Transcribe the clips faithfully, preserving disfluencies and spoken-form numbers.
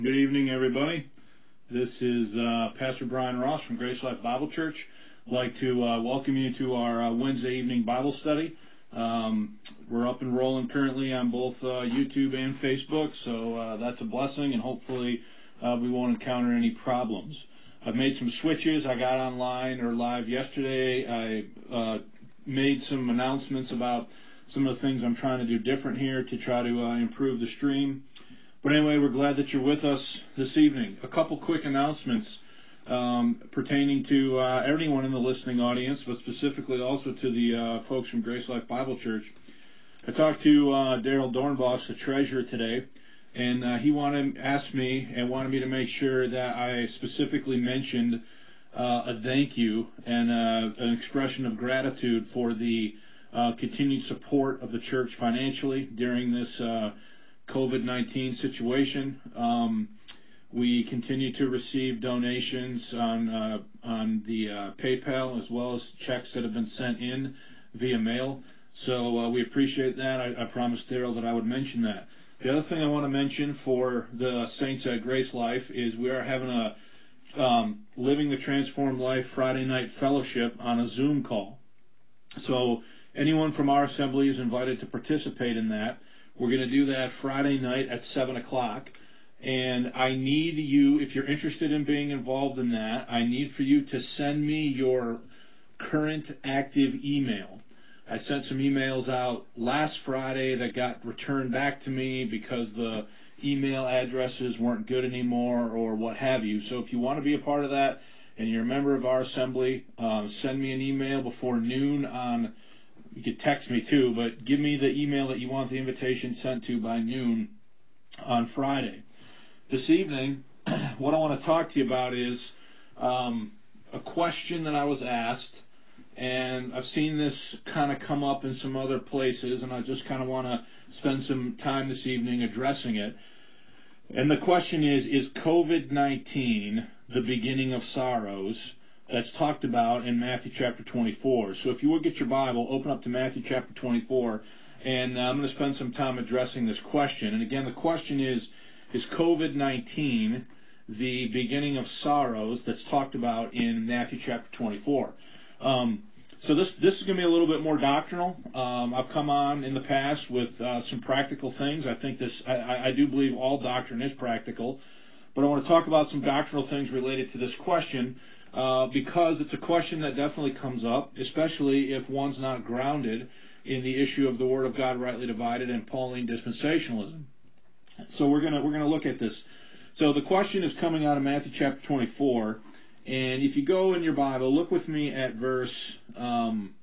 Good evening, everybody. This is uh, Pastor Brian Ross from Grace Life Bible Church. I'd like to uh, welcome you to our uh, Wednesday evening Bible study. Um, we're up and rolling currently on both uh, YouTube and Facebook, so uh, that's a blessing, and hopefully uh, we won't encounter any problems. I've made some switches. I got online or live yesterday. I uh, made some announcements about some of the things I'm trying to do different here to try to uh, improve the stream. But anyway, we're glad that you're with us this evening. A couple quick announcements um, pertaining to uh, everyone in the listening audience, but specifically also to the uh, folks from Grace Life Bible Church. I talked to uh, Daryl Dornbos, the treasurer, today, and uh, he wanted asked me and wanted me to make sure that I specifically mentioned uh, a thank you and uh, an expression of gratitude for the uh, continued support of the church financially during this uh COVID nineteen situation. Um, we continue to receive donations on uh, on the uh, PayPal as well as checks that have been sent in via mail. So uh, we appreciate that. I, I promised Daryl that I would mention that. The other thing I want to mention for the Saints at Grace Life is we are having a um, Living the Transformed Life Friday night fellowship on a Zoom call. So anyone from our assembly is invited to participate in that. We're going to do that Friday night at seven o'clock, and I need you, if you're interested in being involved in that, I need for you to send me your current active email. I sent some emails out last Friday that got returned back to me because the email addresses weren't good anymore or what have you. So if you want to be a part of that and you're a member of our assembly, um, send me an email before noon on You could text me too, but give me the email that you want the invitation sent to by noon on Friday. This evening, what I want to talk to you about is um, a question that I was asked, and I've seen this kind of come up in some other places, and I just kind of want to spend some time this evening addressing it. And the question is, is COVID nineteen the beginning of sorrows? That's talked about in Matthew chapter twenty-four. So if you would get your Bible, open up to Matthew chapter twenty-four, and uh, I'm going to spend some time addressing this question. And again, the question is, is COVID nineteen the beginning of sorrows that's talked about in Matthew chapter twenty-four? Um, so this this is going to be a little bit more doctrinal. Um, I've come on in the past with uh, some practical things. I think this, I, I do believe all doctrine is practical, but I want to talk about some doctrinal things related to this question. Uh, because it's a question that definitely comes up, especially if one's not grounded in the issue of the Word of God rightly divided and Pauline dispensationalism. So we're gonna we're gonna look at this. So the question is coming out of Matthew chapter twenty-four, and if you go in your Bible, look with me at verse. Um,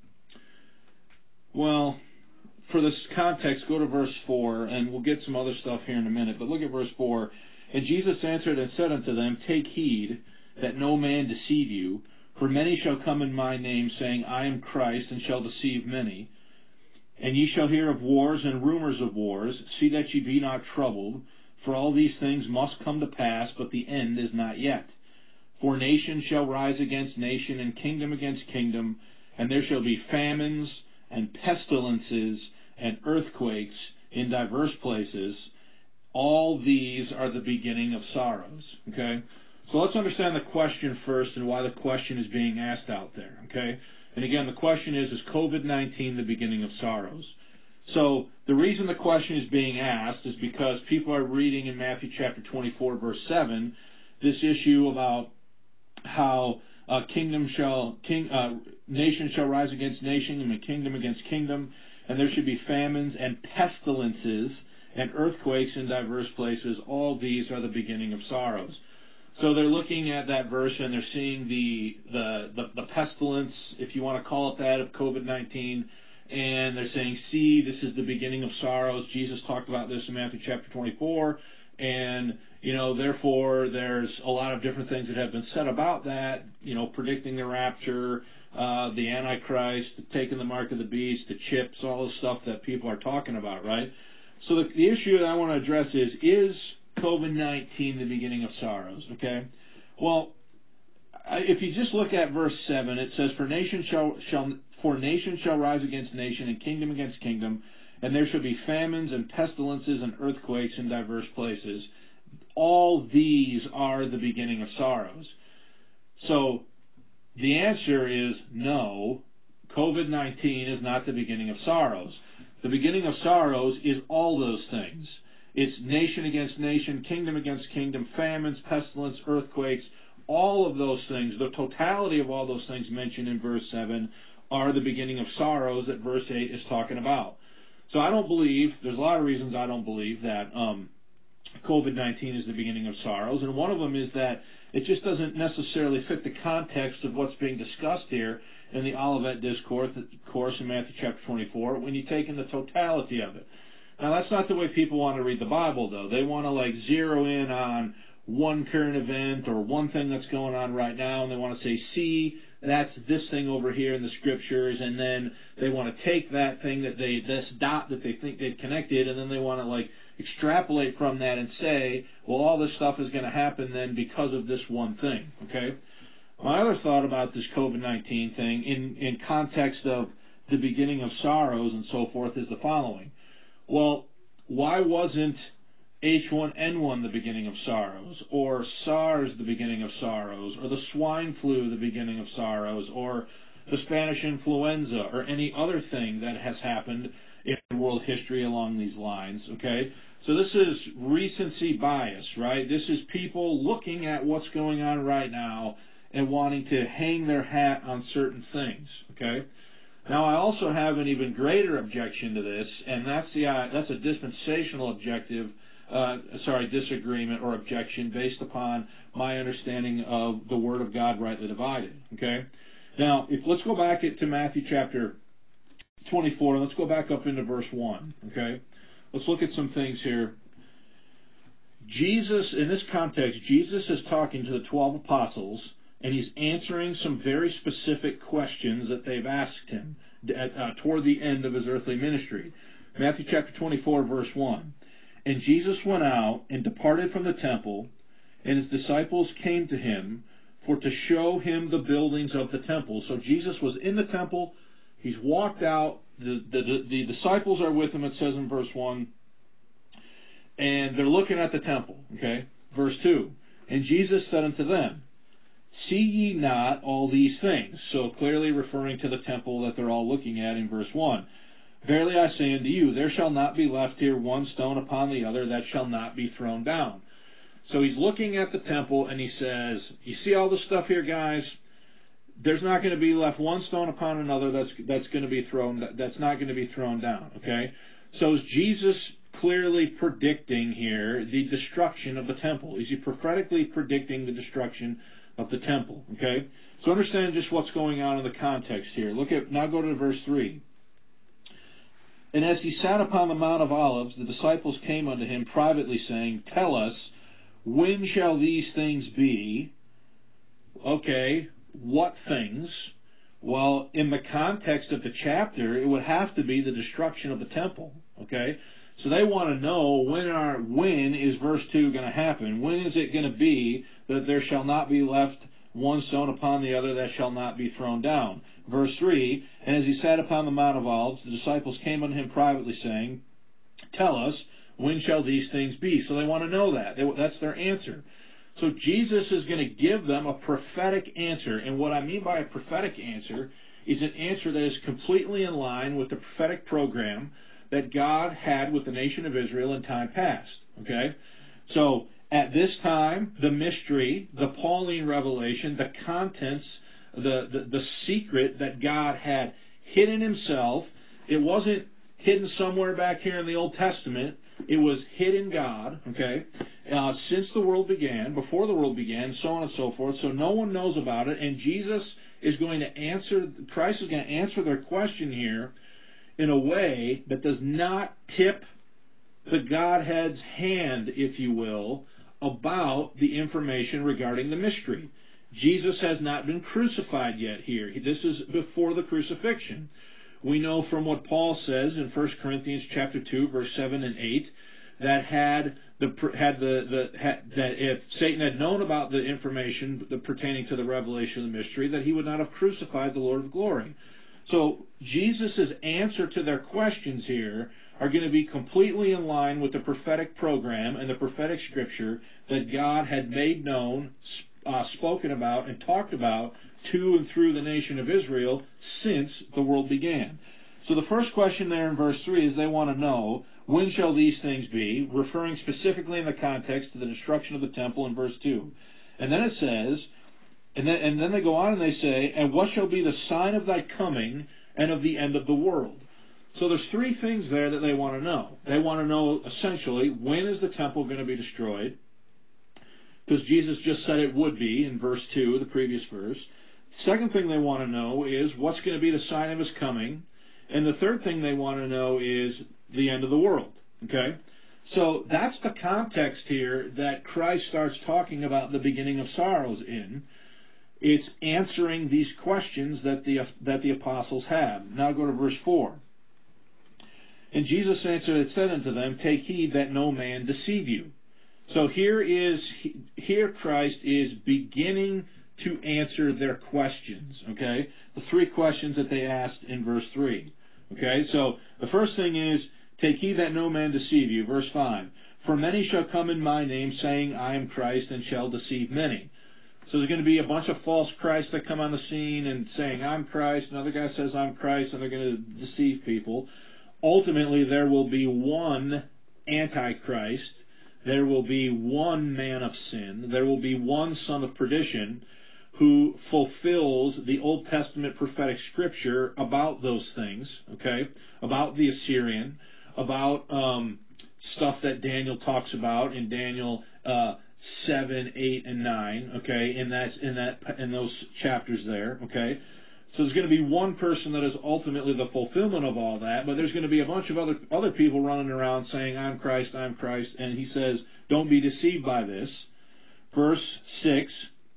well, for this context, go to verse four, and we'll get some other stuff here in a minute. But look at verse four. And Jesus answered and said unto them, Take heed that no man deceive you, for many shall come in my name, saying, I am Christ, and shall deceive many. And ye shall hear of wars and rumors of wars. See that ye be not troubled, for all these things must come to pass, but the end is not yet. For nation shall rise against nation, and kingdom against kingdom, and there shall be famines, and pestilences, and earthquakes in diverse places. All these are the beginning of sorrows. Okay? So let's understand the question first and why the question is being asked out there, okay? And again, the question is, is COVID nineteen the beginning of sorrows? So the reason the question is being asked is because people are reading in Matthew chapter twenty-four, verse seven, this issue about how uh, kingdom shall, king, uh, nation shall rise against nation and kingdom against kingdom, and there should be famines and pestilences and earthquakes in diverse places. All these are the beginning of sorrows. So they're looking at that verse and they're seeing the, the the the pestilence, if you want to call it that, of COVID nineteen, and they're saying, see, this is the beginning of sorrows. Jesus talked about this in Matthew chapter twenty-four, and, you know, therefore there's a lot of different things that have been said about that, you know, predicting the rapture, uh, the Antichrist, taking the mark of the beast, the chips, all the stuff that people are talking about, right? So the, the issue that I want to address is, is COVID nineteen the beginning of sorrows, okay? Well, if you just look at verse seven, it says, For nation shall, shall for nation shall rise against nation, and kingdom against kingdom, and there shall be famines and pestilences and earthquakes in diverse places. all these are the beginning of sorrows. So the answer is no, COVID nineteen is not the beginning of sorrows. The beginning of sorrows is all those things. It's nation against nation, kingdom against kingdom, famines, pestilence, earthquakes, all of those things, the totality of all those things mentioned in verse seven are the beginning of sorrows that verse eight is talking about. So I don't believe, there's a lot of reasons I don't believe that um, COVID nineteen is the beginning of sorrows, and one of them is that it just doesn't necessarily fit the context of what's being discussed here in the Olivet Discourse course in Matthew chapter twenty-four when you take in the totality of it. Now, that's not the way people want to read the Bible, though. They want to, like, zero in on one current event or one thing that's going on right now, and they want to say, see, that's this thing over here in the Scriptures, and then they want to take that thing, that they, this dot that they think they've connected, and then they want to, like, extrapolate from that and say, well, all this stuff is going to happen then because of this one thing, okay? My other thought about this COVID nineteen thing in, in context of the beginning of sorrows and so forth is the following. Well, why wasn't H one N one the beginning of sorrows, or SARS the beginning of sorrows, or the swine flu the beginning of sorrows, or the Spanish influenza, or any other thing that has happened in world history along these lines, okay? So this is recency bias, right? This is people looking at what's going on right now and wanting to hang their hat on certain things, okay? Now, I also have an even greater objection to this, and that's the uh, that's a dispensational objective, uh, sorry, disagreement or objection based upon my understanding of the Word of God rightly divided, okay? Now, if let's go back to Matthew chapter twenty-four, and let's go back up into verse one, okay? Let's look at some things here. Jesus, in this context, Jesus is talking to the twelve apostles, and he's answering some very specific questions that they've asked him at, uh, toward the end of his earthly ministry. Matthew chapter twenty-four, verse one. And Jesus went out and departed from the temple, and his disciples came to him for to show him the buildings of the temple. So Jesus was in the temple. He's walked out. The, the, the disciples are with him, it says in verse one. And they're looking at the temple. Okay? Verse two. And Jesus said unto them, see ye not all these things? So clearly referring to the temple that they're all looking at in verse one. Verily I say unto you, there shall not be left here one stone upon the other that shall not be thrown down. So he's looking at the temple and he says, you see all this stuff here, guys? There's not going to be left one stone upon another that's that's going to be thrown that's not going to be thrown down. Okay? So is Jesus clearly predicting here the destruction of the temple? Is he prophetically predicting the destruction of the temple? Okay? So understand just what's going on in the context here. Look at now go to verse three. And as he sat upon the Mount of Olives, the disciples came unto him privately, saying, tell us, when shall these things be? Okay, what things? Well, in the context of the chapter, it would have to be the destruction of the temple. Okay? So they want to know when are when is verse two going to happen? When is it going to be that there shall not be left one stone upon the other that shall not be thrown down? Verse three, and as he sat upon the Mount of Olives, the disciples came unto him privately, saying, tell us, when shall these things be? So they want to know that. They, that's their answer. So Jesus is going to give them a prophetic answer. And what I mean by a prophetic answer is an answer that is completely in line with the prophetic program that God had with the nation of Israel in time past. Okay? So at this time, the mystery, the Pauline revelation, the contents, the, the, the secret that God had hidden himself, it wasn't hidden somewhere back here in the Old Testament. It was hid in God, okay, uh, since the world began, before the world began, so on and so forth. So no one knows about it, and Jesus is going to answer, Christ is going to answer their question here in a way that does not tip the Godhead's hand, if you will, about the information regarding the mystery. Jesus has not been crucified yet here. This is before the crucifixion. We know from what Paul says in First Corinthians chapter two, verse seven and eight, that had the had the, the had, that if Satan had known about the information pertaining to the revelation of the mystery, that he would not have crucified the Lord of glory. So Jesus' answer to their questions here are going to be completely in line with the prophetic program and the prophetic scripture that God had made known, uh, spoken about, and talked about to and through the nation of Israel since the world began. So the first question there in verse three is they want to know, when shall these things be, referring specifically in the context to the destruction of the temple in verse two. And then it says, and then, and then they go on and they say, and what shall be the sign of thy coming and of the end of the world? So there's three things there that they want to know. They want to know, essentially, when is the temple going to be destroyed? Because Jesus just said it would be in verse two, the previous verse. Second thing they want to know is what's going to be the sign of his coming. And the third thing they want to know is the end of the world. Okay? So that's the context here that Christ starts talking about the beginning of sorrows in. It's answering these questions that the that the apostles have. Now go to verse four. And Jesus answered and said unto them, take heed that no man deceive you. So here is here Christ is beginning to answer their questions. Okay? The three questions that they asked in verse three. Okay, so the first thing is, take heed that no man deceive you. Verse five, for many shall come in my name, saying, I am Christ, and shall deceive many. So there's going to be a bunch of false Christs that come on the scene and saying, I'm Christ. Another guy says, I'm Christ, and they're going to deceive people. Ultimately, there will be one Antichrist. There will be one man of sin. There will be one son of perdition who fulfills the Old Testament prophetic scripture about those things, okay, about the Assyrian, about um, stuff that Daniel talks about in Daniel uh, seven, eight, and nine, okay, in that in that in those chapters there, okay. So there's going to be one person that is ultimately the fulfillment of all that, but there's going to be a bunch of other other people running around saying, I'm Christ, I'm Christ, and he says, don't be deceived by this. Verse six,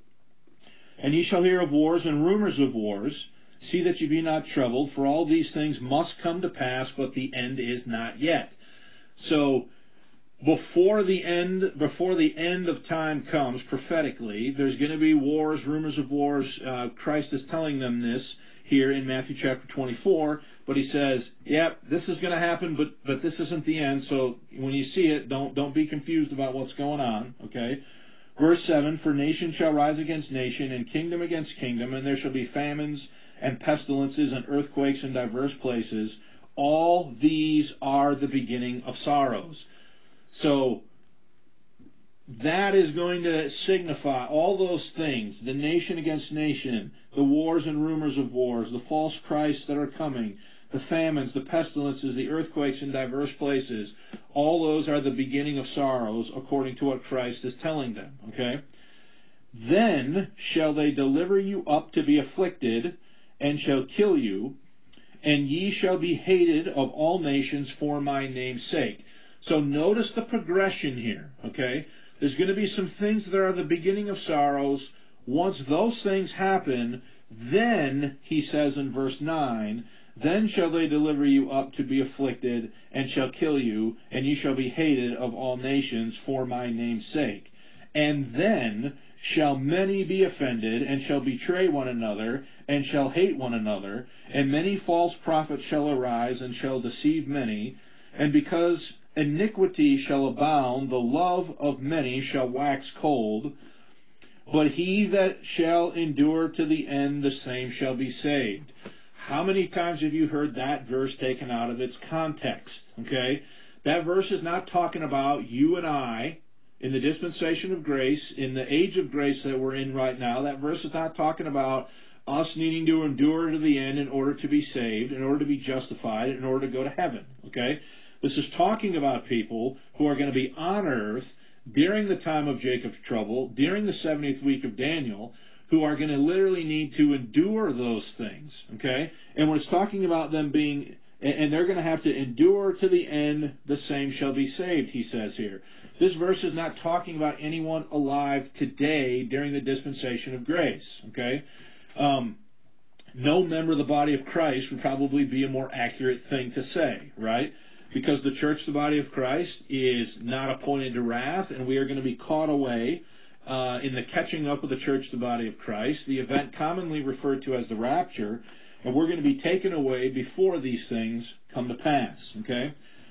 and ye shall hear of wars and rumors of wars. See that ye be not troubled, for all these things must come to pass, but the end is not yet. So before the end, before the end of time comes, prophetically, there's going to be wars, rumors of wars. Uh, Christ is telling them this here in Matthew chapter twenty-four, but he says, "Yep, this is going to happen, but but this isn't the end. So when you see it, don't don't be confused about what's going on." Okay. Verse seven, for nation shall rise against nation, and kingdom against kingdom, and there shall be famines and pestilences and earthquakes in diverse places. All these are the beginning of sorrows. So that is going to signify all those things, the nation against nation, the wars and rumors of wars, the false Christs that are coming, the famines, the pestilences, the earthquakes in diverse places. All those are the beginning of sorrows, according to what Christ is telling them. Okay? Then shall they deliver you up to be afflicted, and shall kill you, and ye shall be hated of all nations for my name's sake. So notice the progression here. Okay? There's going to be some things that are the beginning of sorrows. Once those things happen, then, he says in verse nine, then shall they deliver you up to be afflicted, and shall kill you, and ye shall be hated of all nations for my name's sake. And then shall many be offended, and shall betray one another, and shall hate one another, and many false prophets shall arise, and shall deceive many. And because iniquity shall abound, the love of many shall wax cold. But he that shall endure to the end, the same shall be saved. How many times have you heard that verse taken out of its context? Okay? That verse is not talking about you and I in the dispensation of grace, in the age of grace that we're in right now. That verse is not talking about us needing to endure to the end in order to be saved, in order to be justified, in order to go to heaven. Okay? This is talking about people who are going to be on earth during the time of Jacob's trouble, during the seventieth week of Daniel, who are going to literally need to endure those things, okay? And when it's talking about them being, and they're going to have to endure to the end, the same shall be saved, he says here. This verse is not talking about anyone alive today during the dispensation of grace, okay? Um, no member of the body of Christ would probably be a more accurate thing to say, right? Because the church, the body of Christ, is not appointed to wrath, and we are going to be caught away Uh, in the catching up of the church, the body of Christ, the event commonly referred to as the rapture, and we're going to be taken away before these things come to pass. Okay?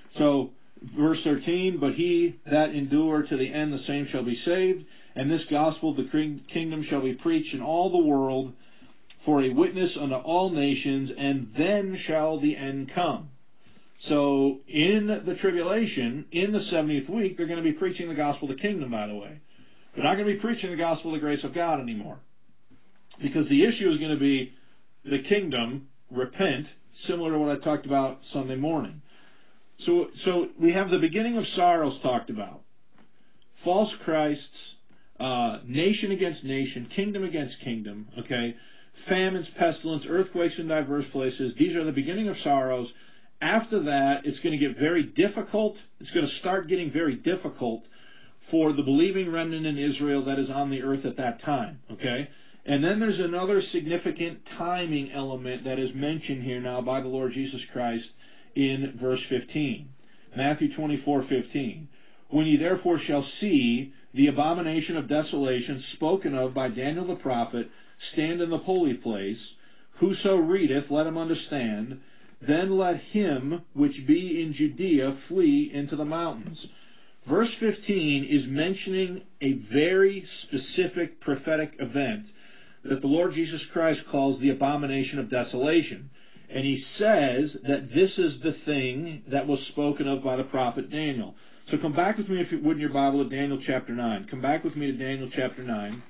So, verse thirteen, but he that endure to the end, the same shall be saved. And this gospel of the kingdom shall be preached in all the world for a witness unto all nations, and then shall the end come. So, in the tribulation, in the seventieth week, they're going to be preaching the gospel of the kingdom, by the way. They're not going to be preaching the gospel of the grace of God anymore. Because the issue is going to be the kingdom, repent, similar to what I talked about Sunday morning. So, so we have the beginning of sorrows talked about. False Christs, uh, nation against nation, kingdom against kingdom, okay? Famines, pestilence, earthquakes in diverse places. These are the beginning of sorrows. After that, it's going to get very difficult. It's going to start getting very difficult for the believing remnant in Israel that is on the earth at that time, okay? And then there's another significant timing element that is mentioned here now by the Lord Jesus Christ in verse fifteen. Matthew twenty-four fifteen. When ye therefore shall see the abomination of desolation spoken of by Daniel the prophet stand in the holy place, whoso readeth, let him understand. Then let him which be in Judea flee into the mountains. Verse fifteen is mentioning a very specific prophetic event that the Lord Jesus Christ calls the abomination of desolation. And he says that this is the thing that was spoken of by the prophet Daniel. So come back with me, if you would, in your Bible, to Daniel chapter nine. Come back with me to Daniel chapter nine.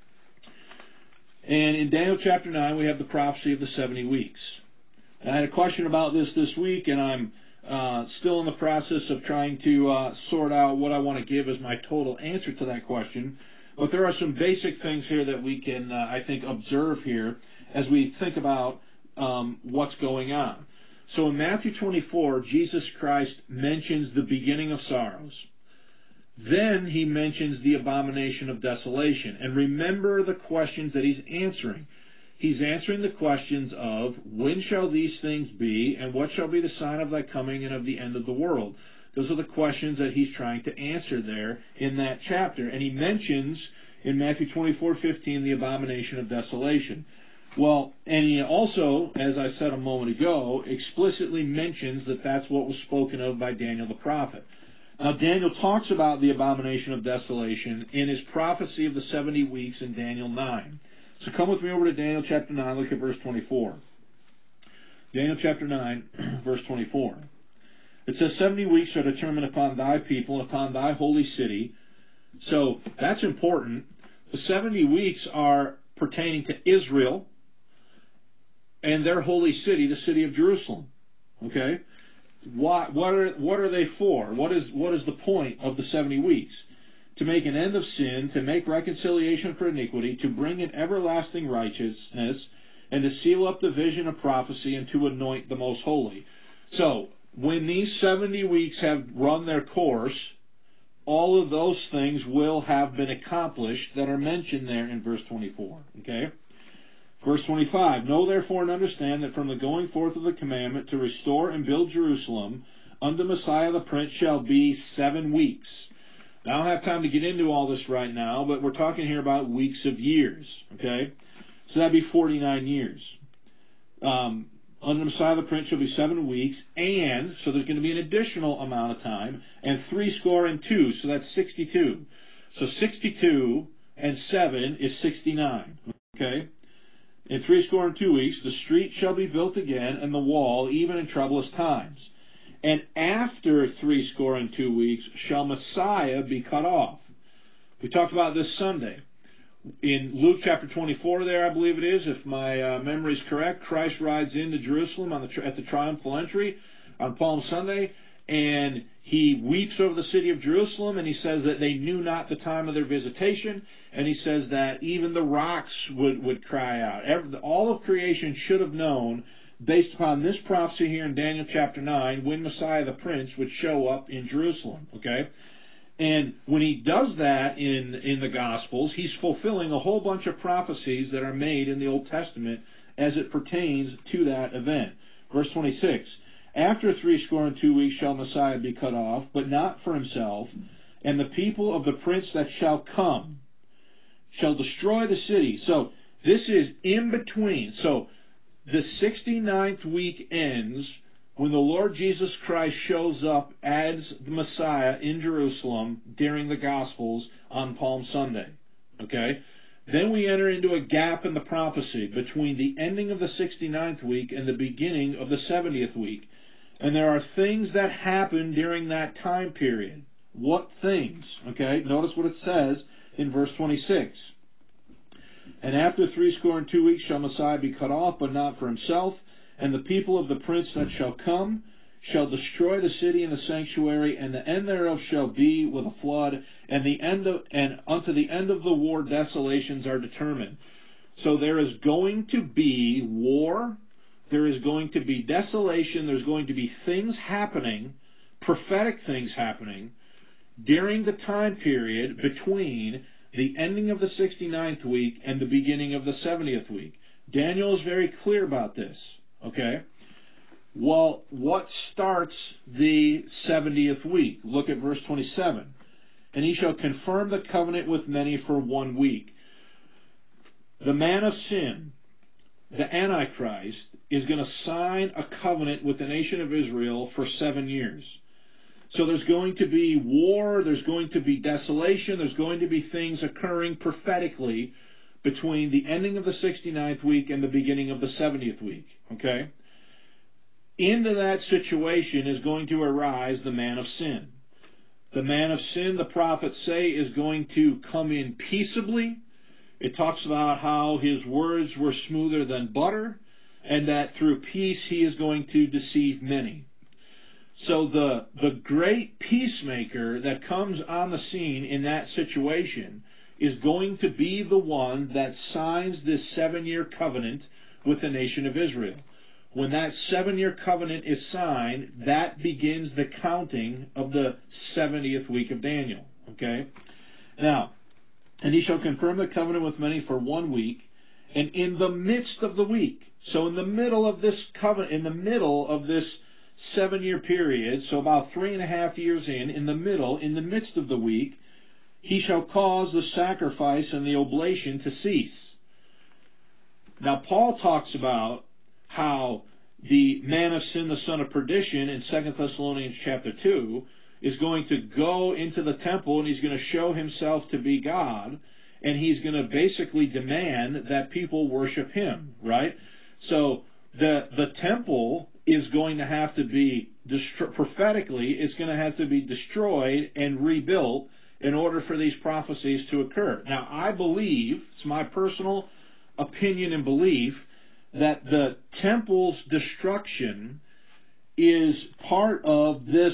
And in Daniel chapter nine, we have the prophecy of the seventy weeks. And I had a question about this this week, and I'm uh, still in the process of trying to uh, sort out what I want to give as my total answer to that question. But there are some basic things here that we can, uh, I think, observe here as we think about um, what's going on. So in Matthew twenty-four, Jesus Christ mentions the beginning of sorrows. Then he mentions the abomination of desolation. And remember the questions that he's answering. He's answering the questions of, when shall these things be, and what shall be the sign of thy coming and of the end of the world? Those are the questions that he's trying to answer there in that chapter. And he mentions in Matthew twenty-four fifteen the abomination of desolation. Well, and he also, as I said a moment ago, explicitly mentions that that's what was spoken of by Daniel the prophet. Now, Daniel talks about the abomination of desolation in his prophecy of the seventy weeks in Daniel nine. So come with me over to Daniel chapter nine, look at verse twenty-four. Daniel chapter nine, verse twenty-four. It says, seventy weeks are determined upon thy people, upon thy holy city. So that's important. The seventy weeks are pertaining to Israel and their holy city, the city of Jerusalem. Okay? What, what, are, what are they for? What is, what is the point of the seventy weeks? To make an end of sin, to make reconciliation for iniquity, to bring in everlasting righteousness, and to seal up the vision of prophecy, and to anoint the most holy. So, when these seventy weeks have run their course, all of those things will have been accomplished that are mentioned there in verse twenty-four. Okay? Verse twenty-five, know therefore and understand that from the going forth of the commandment to restore and build Jerusalem unto Messiah the Prince shall be seven weeks. Now, I don't have time to get into all this right now, but we're talking here about weeks of years. Okay? So that'd be forty-nine years. Um, Unto Messiah the Prince shall be seven weeks, and, so there's going to be an additional amount of time, and three score and two, so that's sixty-two. So sixty-two and seven is sixty-nine, okay? In three score and two weeks, the street shall be built again, and the wall, even in troublous times. And after three score and two weeks, shall Messiah be cut off. We talked about this Sunday. In Luke chapter twenty-four there, I believe it is, if my uh, memory is correct, Christ rides into Jerusalem on the tri- at the triumphal entry on Palm Sunday, and he weeps over the city of Jerusalem, and he says that they knew not the time of their visitation, and he says that even the rocks would, would cry out. Every, all of creation should have known, based upon this prophecy here in Daniel chapter nine, when Messiah the Prince would show up in Jerusalem, okay? And when he does that in, in the Gospels, he's fulfilling a whole bunch of prophecies that are made in the Old Testament as it pertains to that event. Verse twenty-six, after three score and two weeks shall Messiah be cut off, but not for himself, and the people of the prince that shall come shall destroy the city. So this is in between. So the sixty-ninth week ends when the Lord Jesus Christ shows up as the Messiah in Jerusalem during the Gospels on Palm Sunday. Okay? Then we enter into a gap in the prophecy between the ending of the sixty-ninth week and the beginning of the seventieth week. And there are things that happen during that time period. What things? Okay? Notice what it says in verse twenty-six. And after threescore and two weeks shall Messiah be cut off, but not for himself. And the people of the prince that shall come shall destroy the city and the sanctuary, and the end thereof shall be with a flood, and the end of and unto the end of the war desolations are determined. So there is going to be war, there is going to be desolation, there's going to be things happening, prophetic things happening, during the time period between the ending of the sixty-ninth week and the beginning of the seventieth week. Daniel is very clear about this. Okay? Well, what starts the seventieth week? Look at verse twenty-seven. And he shall confirm the covenant with many for one week. The man of sin, the Antichrist, is going to sign a covenant with the nation of Israel for seven years. So there's going to be war, there's going to be desolation, there's going to be things occurring prophetically between the ending of the sixty-ninth week and the beginning of the seventieth week. Okay? Into that situation is going to arise the man of sin. The man of sin, the prophets say, is going to come in peaceably. It talks about how his words were smoother than butter, and that through peace he is going to deceive many. So the, the great peacemaker that comes on the scene in that situation is going to be the one that signs this seven-year covenant with the nation of Israel. When that seven-year covenant is signed, that begins the counting of the seventieth week of Daniel. Okay? Now, and he shall confirm the covenant with many for one week, and in the midst of the week, so in the middle of this covenant, in the middle of this seven-year period, so about three and a half years in, in the middle, in the midst of the week, he shall cause the sacrifice and the oblation to cease. Now, Paul talks about how the man of sin, the son of perdition, in Second Thessalonians chapter two, is going to go into the temple and he's going to show himself to be God, and he's going to basically demand that people worship him, right? So the the temple is going to have to be, destro- prophetically, it's going to have to be destroyed and rebuilt in order for these prophecies to occur. Now, I believe, it's my personal opinion and belief, that the temple's destruction is part of this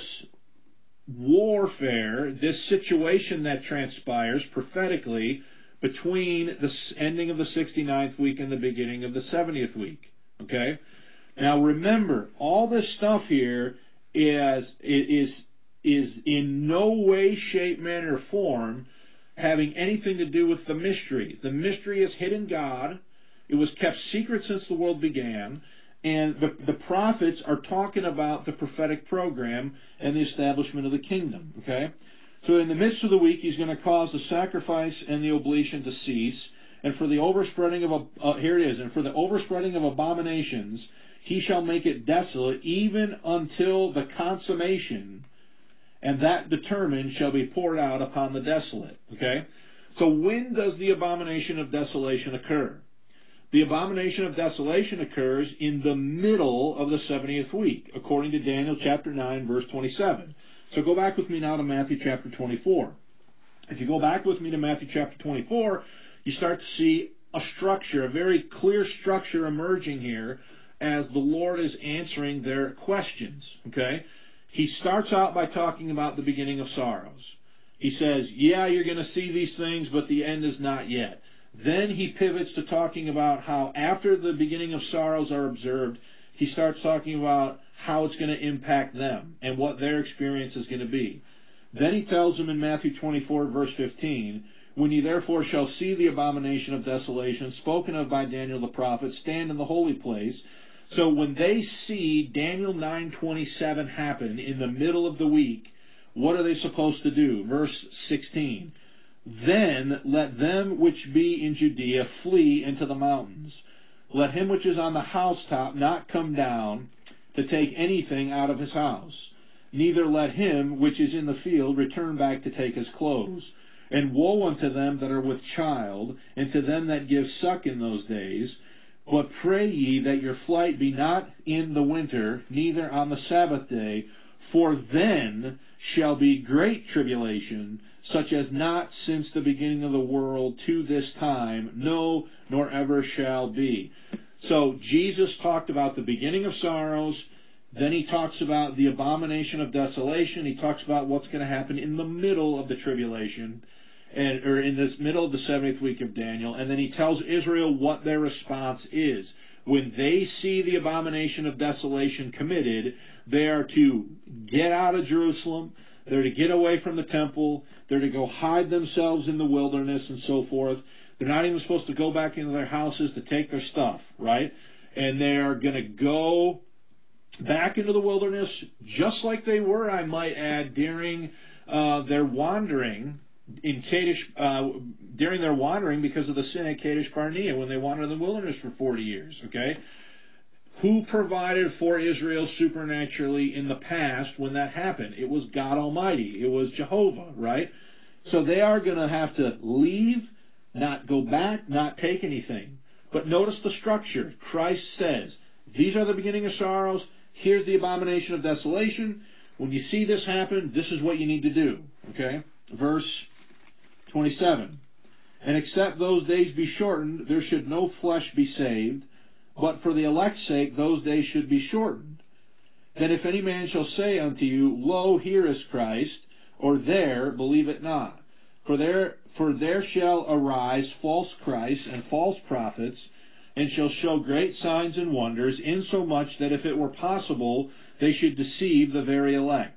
warfare, this situation that transpires prophetically between the ending of the sixty-ninth week and the beginning of the seventieth week. Okay? Now remember, all this stuff here is is is in no way, shape, manner, or form having anything to do with the mystery. The mystery is hidden God. It was kept secret since the world began, and the, the prophets are talking about the prophetic program and the establishment of the kingdom. Okay? So in the midst of the week, he's going to cause the sacrifice and the oblation to cease, and for the overspreading of, a, uh, here it is, and for the overspreading of abominations, he shall make it desolate, even until the consummation, and that determined shall be poured out upon the desolate. Okay? So when does the abomination of desolation occur? The abomination of desolation occurs in the middle of the seventieth week, according to Daniel chapter nine, verse twenty-seven. So go back with me now to Matthew chapter twenty-four. If you go back with me to Matthew chapter twenty-four, you start to see a structure, a very clear structure emerging here as the Lord is answering their questions. Okay? He starts out by talking about the beginning of sorrows. He says, yeah, you're going to see these things, but the end is not yet. Then he pivots to talking about how after the beginning of sorrows are observed, he starts talking about how it's going to impact them and what their experience is going to be. Then he tells them in Matthew twenty-four, verse fifteen, when ye therefore shall see the abomination of desolation spoken of by Daniel the prophet stand in the holy place. So when they see Daniel nine twenty-seven happen in the middle of the week, what are they supposed to do? Verse sixteen. Then let them which be in Judea flee into the mountains. Let him which is on the housetop not come down, to take anything out of his house. Neither let him which is in the field return back to take his clothes. And woe unto them that are with child, and to them that give suck in those days. But pray ye that your flight be not in the winter, neither on the Sabbath day, for then shall be great tribulation, such as not since the beginning of the world to this time, no, nor ever shall be. So Jesus talked about the beginning of sorrows, then he talks about the abomination of desolation, he talks about what's going to happen in the middle of the tribulation, and or in this middle of the seventieth week of Daniel, and then he tells Israel what their response is. When they see the abomination of desolation committed, they are to get out of Jerusalem, they're to get away from the temple, they're to go hide themselves in the wilderness and so forth. They're not even supposed to go back into their houses to take their stuff, right? And they are going to go back into the wilderness just like they were, I might add, during uh, their wandering in Kadesh, uh, during their wandering because of the sin at Kadesh Barnea when they wandered in the wilderness for forty years, okay? Who provided for Israel supernaturally in the past when that happened? It was God Almighty. It was Jehovah, right? So they are going to have to leave, not go back, not take anything. But notice the structure. Christ says, these are the beginning of sorrows. Here's the abomination of desolation. When you see this happen, this is what you need to do. Okay? Verse twenty-seven. And except those days be shortened, there should no flesh be saved, but for the elect's sake those days should be shortened. Then if any man shall say unto you, Lo, here is Christ, or there, believe it not. For there, for there shall arise false Christs and false prophets, and shall show great signs and wonders, insomuch that if it were possible, they should deceive the very elect.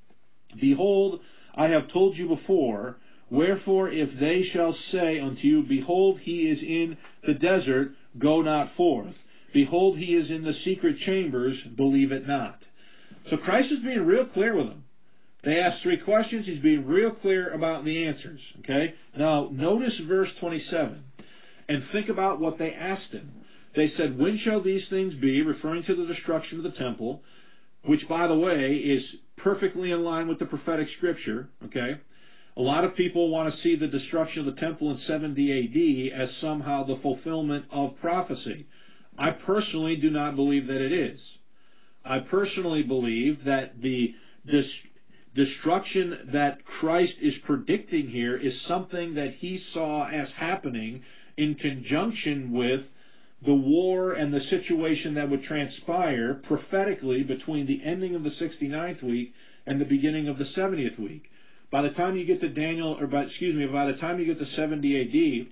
Behold, I have told you before, wherefore if they shall say unto you, Behold, he is in the desert, go not forth. Behold, he is in the secret chambers, believe it not. So Christ is being real clear with them. They asked three questions, he's being real clear about the answers. Okay? Now, notice verse twenty-seven. And think about what they asked him. They said, when shall these things be, referring to the destruction of the temple, which, by the way, is perfectly in line with the prophetic scripture, okay? A lot of people want to see the destruction of the temple in seventy A D as somehow the fulfillment of prophecy. I personally do not believe that it is. I personally believe that the this destruction that Christ is predicting here is something that he saw as happening in conjunction with the war and the situation that would transpire prophetically between the ending of the sixty-ninth week and the beginning of the seventieth week. By the time you get to Daniel, or by, excuse me, by the time you get to seventy A D,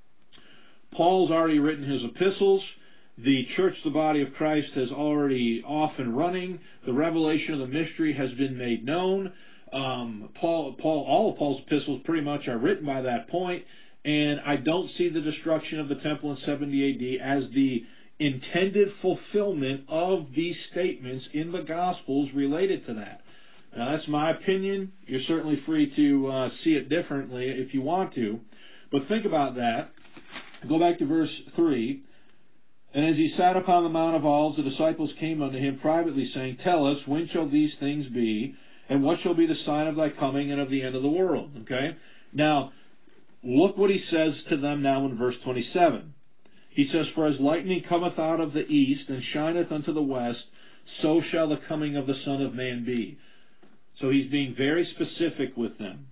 Paul's already written his epistles. The church, the body of Christ, has already off and running. The revelation of the mystery has been made known. Um, Paul, Paul, all of Paul's epistles pretty much are written by that point. And I don't see the destruction of the temple in seventy A D as the intended fulfillment of these statements in the Gospels related to that. Now, that's my opinion. You're certainly free to uh, see it differently if you want to. But think about that. Go back to verse three. And as he sat upon the Mount of Olives, the disciples came unto him privately, saying, Tell us, when shall these things be, and what shall be the sign of thy coming and of the end of the world? Okay? Now, look what he says to them now in verse twenty-seven. He says, For as lightning cometh out of the east, and shineth unto the west, so shall the coming of the Son of Man be. So he's being very specific with them.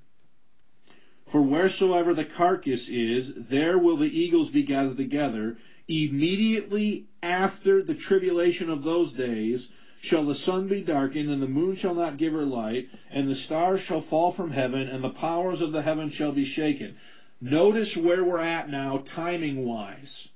For wheresoever the carcass is, there will the eagles be gathered together. Immediately after the tribulation of those days shall the sun be darkened, and the moon shall not give her light, and the stars shall fall from heaven, and the powers of the heaven shall be shaken. Notice where we're at now, timing-wise.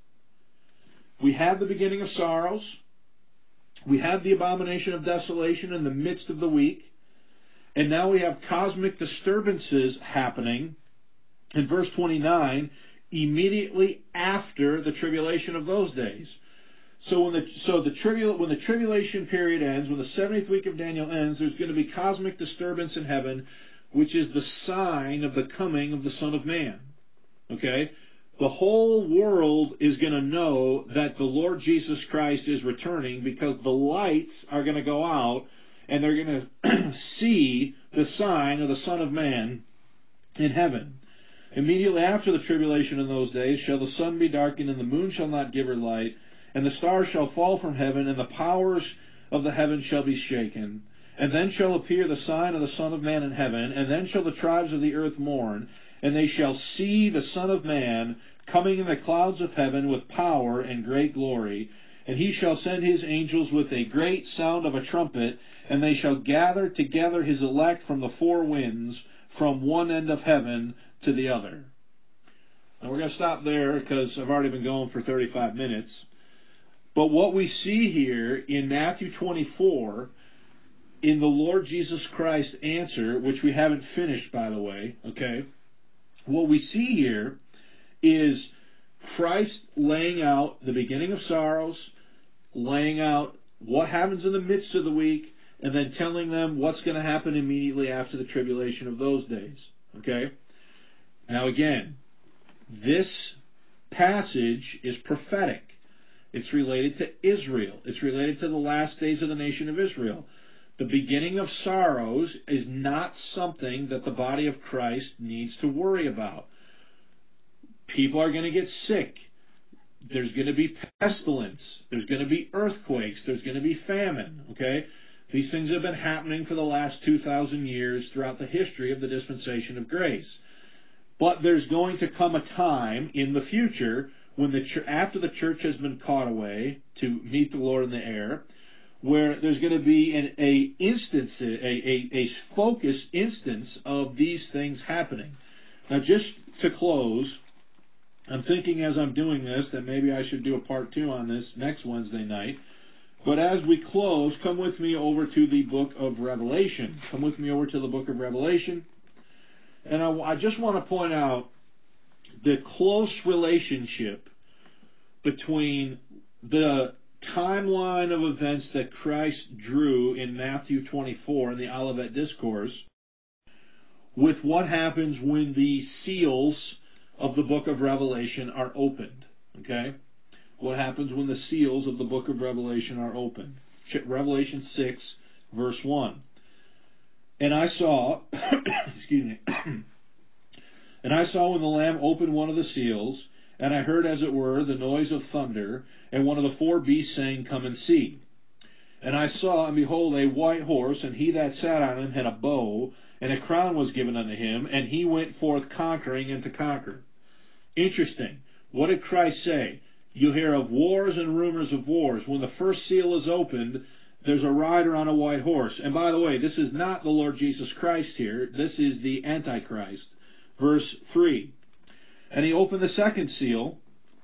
We have the beginning of sorrows. We have the abomination of desolation in the midst of the week. And now we have cosmic disturbances happening. In verse twenty-nine, immediately after the tribulation of those days. So when the so the tribul when the tribulation period ends, when the seventieth week of Daniel ends, there's going to be cosmic disturbance in heaven, which is the sign of the coming of the Son of Man. Okay? the whole world is going to know that the Lord Jesus Christ is returning, because the lights are going to go out and they're going to see the sign of the Son of Man in heaven. Immediately after the tribulation in those days shall the sun be darkened, and the moon shall not give her light, and the stars shall fall from heaven, and the powers of the heaven shall be shaken. And then shall appear the sign of the Son of Man in heaven, and then shall the tribes of the earth mourn, and they shall see the Son of Man coming in the clouds of heaven with power and great glory. And he shall send his angels with a great sound of a trumpet, and they shall gather together his elect from the four winds, from one end of heaven to the other. Now we're going to stop there because I've already been going for thirty-five minutes. But what we see here in Matthew twenty-four, in the Lord Jesus Christ answer, which we haven't finished, by the way, okay, what we see here is Christ laying out the beginning of sorrows, laying out what happens in the midst of the week, and then telling them what's going to happen immediately after the tribulation of those days. Okay? Now again, this passage is prophetic. It's related to Israel. It's related to the last days of the nation of Israel. The beginning of sorrows is not something that the body of Christ needs to worry about. People are going to get sick. There's going to be pestilence. There's going to be earthquakes. There's going to be famine. Okay? These things have been happening for the last two thousand years throughout the history of the dispensation of grace. But there's going to come a time in the future when the ch- after the church has been caught away to meet the Lord in the air, where there's going to be an a instance, a, a, a focused instance of these things happening. Now, just to close, I'm thinking as I'm doing this that maybe I should do a part two on this next Wednesday night. But as we close, come with me over to the book of Revelation. Come with me over to the book of Revelation. And I, I just want to point out the close relationship between the timeline of events that Christ drew in Matthew twenty-four in the Olivet Discourse with what happens when the seals of the book of Revelation are opened. Okay? What happens when the seals of the book of Revelation are opened? Revelation six, verse one. And I saw, excuse me, and I saw when the Lamb opened one of the seals, and I heard, as it were, the noise of thunder, and one of the four beasts saying, Come and see. And I saw, and behold, a white horse, and he that sat on him had a bow, and a crown was given unto him, and he went forth conquering and to conquer. Interesting. What did Christ say? You hear of wars and rumors of wars. When the first seal is opened, there's a rider on a white horse. And by the way, this is not the Lord Jesus Christ here. This is the Antichrist. Verse three. And he opened the second seal,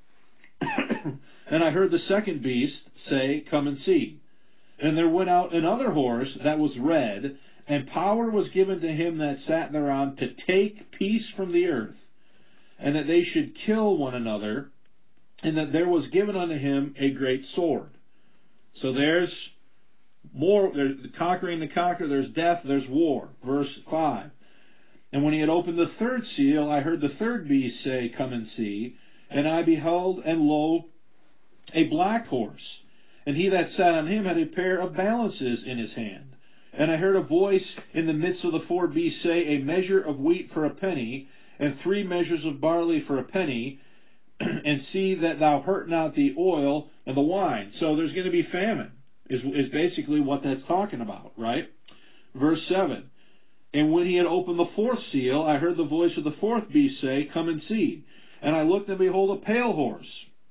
and I heard the second beast say, Come and see. And there went out another horse that was red, and power was given to him that sat thereon to take peace from the earth, and that they should kill one another, and that there was given unto him a great sword. So there's more, there's conquering the conqueror, there's death, there's war. Verse five. And when he had opened the third seal, I heard the third beast say, Come and see. And I beheld, and lo, a black horse. And he that sat on him had a pair of balances in his hand. And I heard a voice in the midst of the four beasts say, A measure of wheat for a penny, and three measures of barley for a penny, and see that thou hurt not the oil and the wine. So there's going to be famine, is, is basically what that's talking about, right? Verse seven. And when he had opened the fourth seal, I heard the voice of the fourth beast say, Come and see. And I looked, and behold, a pale horse.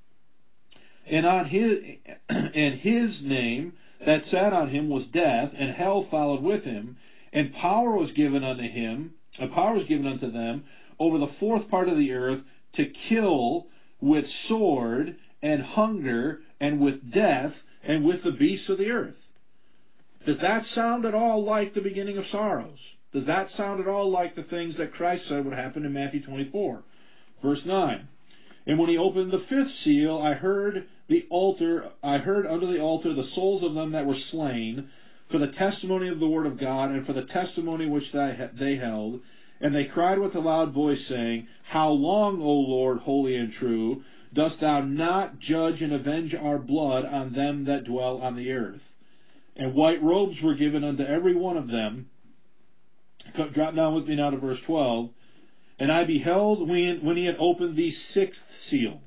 And on his and his name that sat on him was Death, and hell followed with him. And power was given unto him, and power was given unto them over the fourth part of the earth to kill with sword and hunger and with death and with the beasts of the earth. Does that sound at all like the beginning of sorrows? Does that sound at all like the things that Christ said would happen in Matthew twenty-four? Verse nine. And when he opened the fifth seal, I heard the altar, I heard under the altar the souls of them that were slain for the testimony of the word of God and for the testimony which they held, And they cried with a loud voice, saying, How long, O Lord, holy and true, dost thou not judge and avenge our blood on them that dwell on the earth? And white robes were given unto every one of them. Drop down with me now to verse twelve. And I beheld when, when he had opened the sixth seal.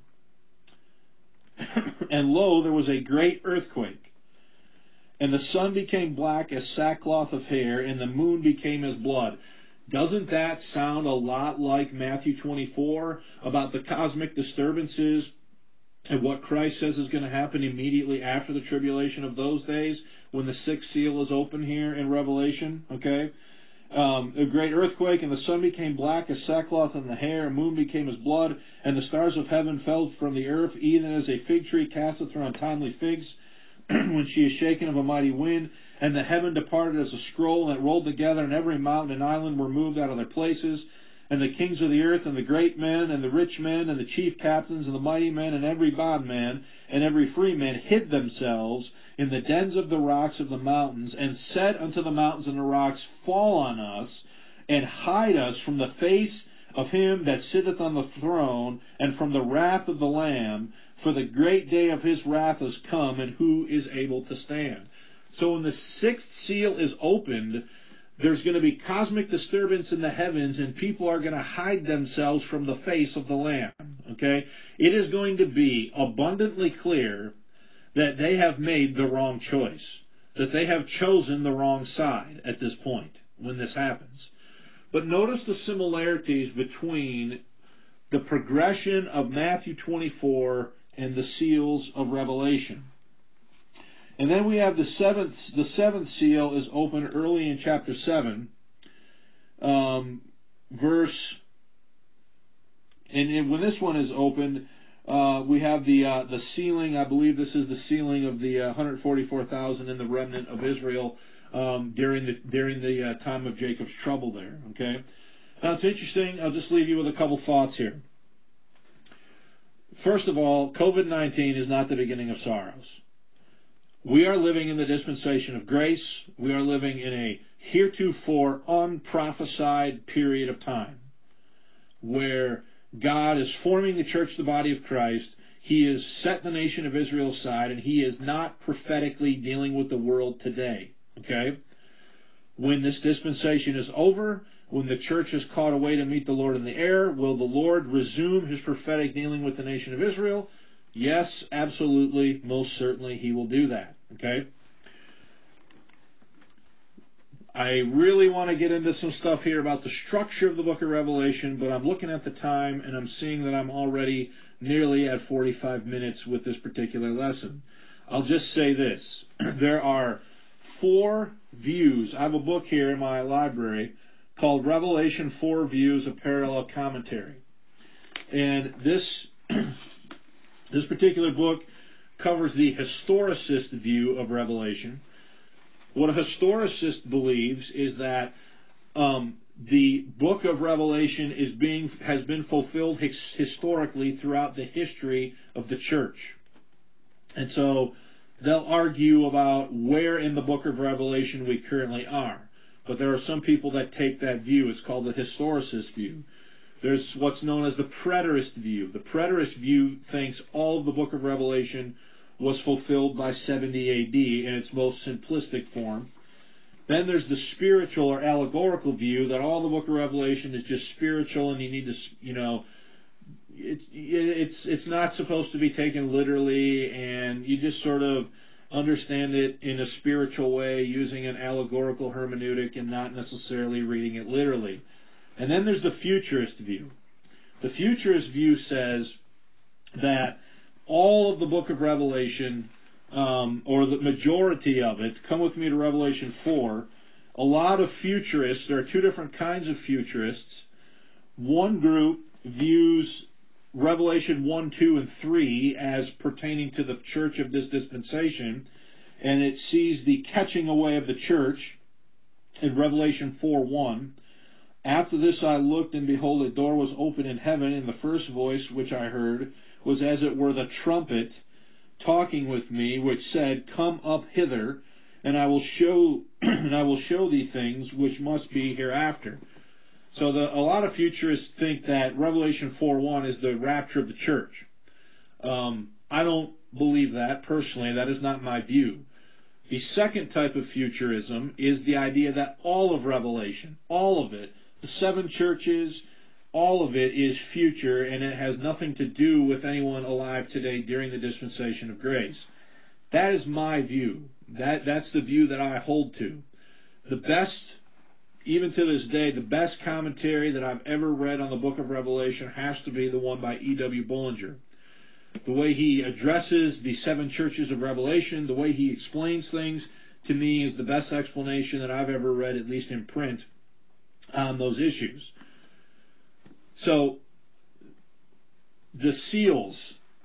And lo, there was a great earthquake. And the sun became black as sackcloth of hair, and the moon became as blood. Doesn't that sound a lot like Matthew twenty-four about the cosmic disturbances and what Christ says is going to happen immediately after the tribulation of those days when the sixth seal is open here in Revelation? Okay? Um, a great earthquake, and the sun became black as sackcloth and the hair, and the moon became as blood, and the stars of heaven fell from the earth, even as a fig tree casteth her untimely figs when she is shaken of a mighty wind. And the heaven departed as a scroll, and it rolled together, and every mountain and island were moved out of their places. And the kings of the earth, and the great men, and the rich men, and the chief captains, and the mighty men, and every bondman, and every free man hid themselves in the dens of the rocks of the mountains, and said unto the mountains and the rocks, Fall on us, and hide us from the face of him that sitteth on the throne, and from the wrath of the Lamb, for the great day of his wrath is come, and who is able to stand? So when the sixth seal is opened, there's going to be cosmic disturbance in the heavens, and people are going to hide themselves from the face of the Lamb. Okay? It is going to be abundantly clear that they have made the wrong choice, that they have chosen the wrong side at this point when this happens. But notice the similarities between the progression of Matthew twenty-four and the seals of Revelation. And then we have the seventh, the seventh seal is open early in chapter seven, um, verse, and, and when this one is opened, uh, we have the uh, the sealing. I believe this is the sealing of the uh, one hundred forty-four thousand in the remnant of Israel um, during the during the uh, time of Jacob's trouble there. Okay, now it's interesting. I'll just leave you with a couple thoughts here. First of all, COVID nineteen is not the beginning of sorrows. We are living in the dispensation of grace. We are living in a heretofore unprophesied period of time where God is forming the church, the body of Christ. He has set the nation of Israel aside, and he is not prophetically dealing with the world today. Okay? When this dispensation is over, when the church is caught away to meet the Lord in the air, will the Lord resume his prophetic dealing with the nation of Israel? Yes, absolutely, most certainly he will do that. Okay? I really want to get into some stuff here about the structure of the book of Revelation, but I'm looking at the time and I'm seeing that I'm already nearly at forty-five minutes with this particular lesson. I'll just say this. There are four views. I have a book here in my library called Revelation Four Views of Parallel Commentary. And this This particular book covers the historicist view of Revelation. What a historicist believes is that um, the book of Revelation is being has been fulfilled his, historically throughout the history of the church. And so they'll argue about where in the book of Revelation we currently are. But there are some people that take that view. It's called the historicist view. There's what's known as the preterist view. The preterist view thinks all of the book of Revelation was fulfilled by seventy A D in its most simplistic form. Then there's the spiritual or allegorical view that all the book of Revelation is just spiritual, and you need to, you know, it's it's it's not supposed to be taken literally, and you just sort of understand it in a spiritual way using an allegorical hermeneutic and not necessarily reading it literally. And then there's the futurist view. The futurist view says that all of the book of Revelation, um, or the majority of it, come with me to Revelation four, a lot of futurists, there are two different kinds of futurists. One group views Revelation one, two, and three as pertaining to the church of this dispensation, and it sees the catching away of the church in Revelation four, one. After this I looked, and behold, a door was opened in heaven, and the first voice which I heard was as it were the trumpet talking with me, which said, Come up hither, and I will show and I will show thee things which must be hereafter. So the, a lot of futurists think that Revelation four one is the rapture of the church. Um, I don't believe that personally. That is not my view. The second type of futurism is the idea that all of Revelation, all of it, the seven churches, all of it is future, and it has nothing to do with anyone alive today during the dispensation of grace. That is my view. That that's the view that I hold to. The best, even to this day, the best commentary that I've ever read on the book of Revelation has to be the one by E W Bullinger. The way he addresses the seven churches of Revelation, the way he explains things, to me is the best explanation that I've ever read, at least in print, on those issues. So, the seals,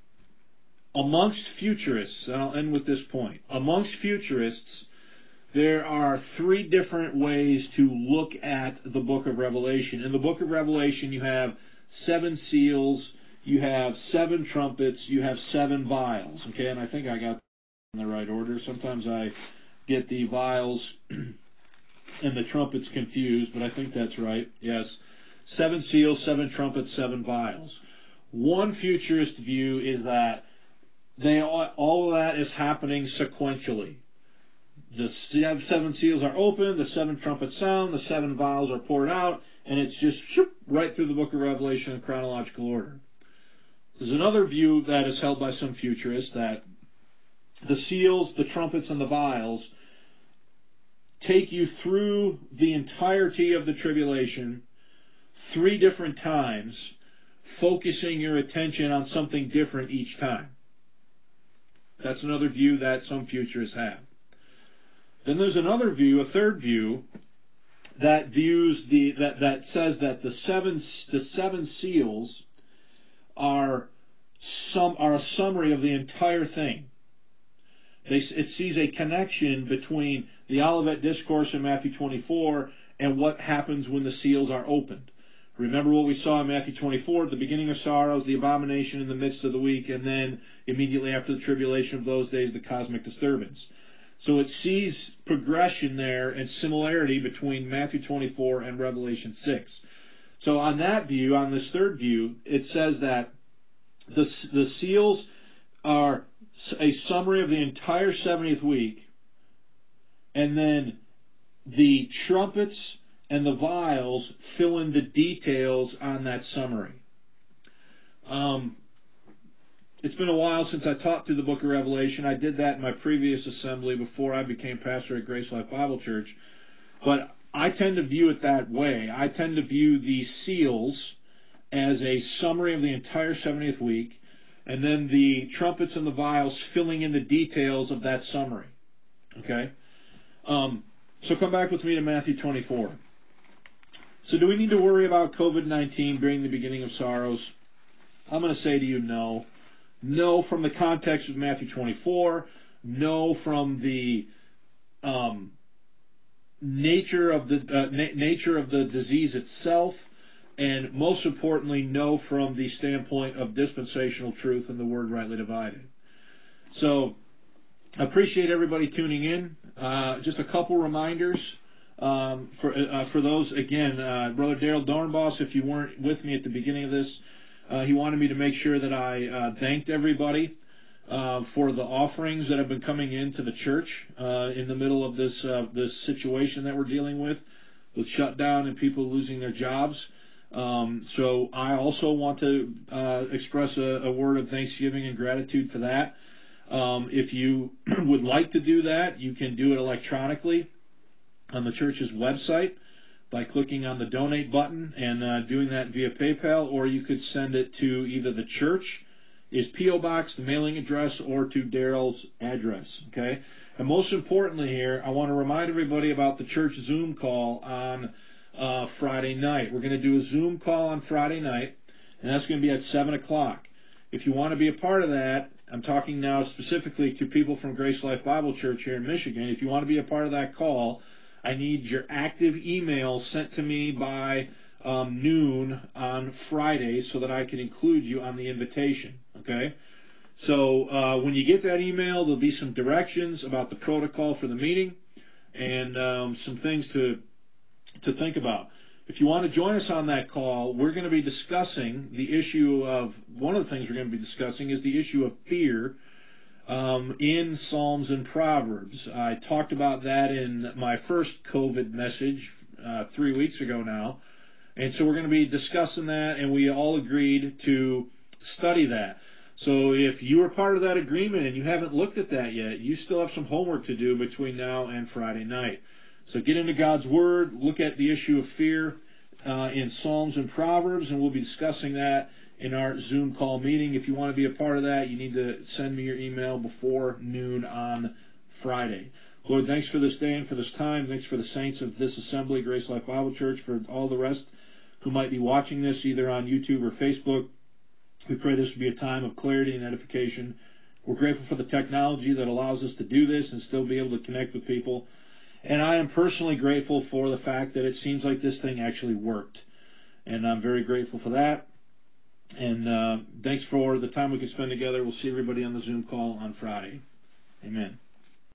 amongst futurists, and I'll end with this point, amongst futurists, there are three different ways to look at the book of Revelation. In the book of Revelation, you have seven seals, you have seven trumpets, you have seven vials. Okay, and I think I got in the right order. Sometimes I get the vials and the trumpets confused, but I think that's right. Yes. Seven seals, seven trumpets, seven vials. One futurist view is that they all, all of that is happening sequentially. The seven seals are open, the seven trumpets sound, the seven vials are poured out, and it's just shoop, right through the book of Revelation in chronological order. There's another view that is held by some futurists that the seals, the trumpets, and the vials take you through the entirety of the tribulation three different times, focusing your attention on something different each time. That's another view that some futurists have. Then there's another view, a third view, that views the that, that says that the seven the seven seals are some are a summary of the entire thing. They, it sees a connection between the Olivet Discourse in Matthew twenty-four and what happens when the seals are opened. Remember what we saw in Matthew twenty-four, the beginning of sorrows, the abomination in the midst of the week, and then immediately after the tribulation of those days, the cosmic disturbance. So it sees progression there and similarity between Matthew twenty-four and Revelation six. So on that view, on this third view, it says that the, the seals are a summary of the entire seventieth week, and then the trumpets and the vials fill in the details on that summary. Um, it's been a while since I taught through the book of Revelation. I did that in my previous assembly before I became pastor at Grace Life Bible Church. But I tend to view it that way. I tend to view the seals as a summary of the entire seventieth week, and then the trumpets and the vials filling in the details of that summary. Okay? Um, so come back with me to Matthew twenty-four. So do we need to worry about COVID nineteen during the beginning of sorrows? I'm going to say to you no. No from the context of Matthew twenty-four. No from the um, nature of the uh, na- nature of the disease itself. And most importantly, no from the standpoint of dispensational truth and the word rightly divided. So I appreciate everybody tuning in. Uh, just a couple reminders. Um, for uh, for those, again, uh, Brother Daryl Dornbos, if you weren't with me at the beginning of this, uh, he wanted me to make sure that I uh, thanked everybody uh, for the offerings that have been coming into the church uh, in the middle of this uh, this situation that we're dealing with, with shutdown and people losing their jobs. Um, so I also want to uh, express a, a word of thanksgiving and gratitude for that. Um, if you would like to do that, you can do it electronically on the church's website by clicking on the donate button and uh, doing that via PayPal, or you could send it to either the church, is P O Box, the mailing address, or to Daryl's address. Okay, and most importantly here, I want to remind everybody about the church Zoom call on uh, Friday night. We're going to do a Zoom call on Friday night, and that's going to be at seven o'clock. If you want to be a part of that, I'm talking now specifically to people from Grace Life Bible Church here in Michigan. If you want to be a part of that call, I need your active email sent to me by um, noon on Friday so that I can include you on the invitation, okay? So uh, when you get that email, there'll be some directions about the protocol for the meeting and um, some things to to think about. If you want to join us on that call, we're going to be discussing the issue of, one of the things we're going to be discussing is the issue of fear um, in Psalms and Proverbs. I talked about that in my first COVID message uh, three weeks ago now. And so we're going to be discussing that, and we all agreed to study that. So if you were part of that agreement and you haven't looked at that yet, you still have some homework to do between now and Friday night. So get into God's Word, look at the issue of fear uh, in Psalms and Proverbs, and we'll be discussing that in our Zoom call meeting. If you want to be a part of that, you need to send me your email before noon on Friday. Lord, thanks for this day and for this time. Thanks for the saints of this assembly, Grace Life Bible Church, for all the rest who might be watching this either on YouTube or Facebook. We pray this will be a time of clarity and edification. We're grateful for the technology that allows us to do this and still be able to connect with people. And I am personally grateful for the fact that it seems like this thing actually worked. And I'm very grateful for that. And uh, thanks for the time we can spend together. We'll see everybody on the Zoom call on Friday. Amen.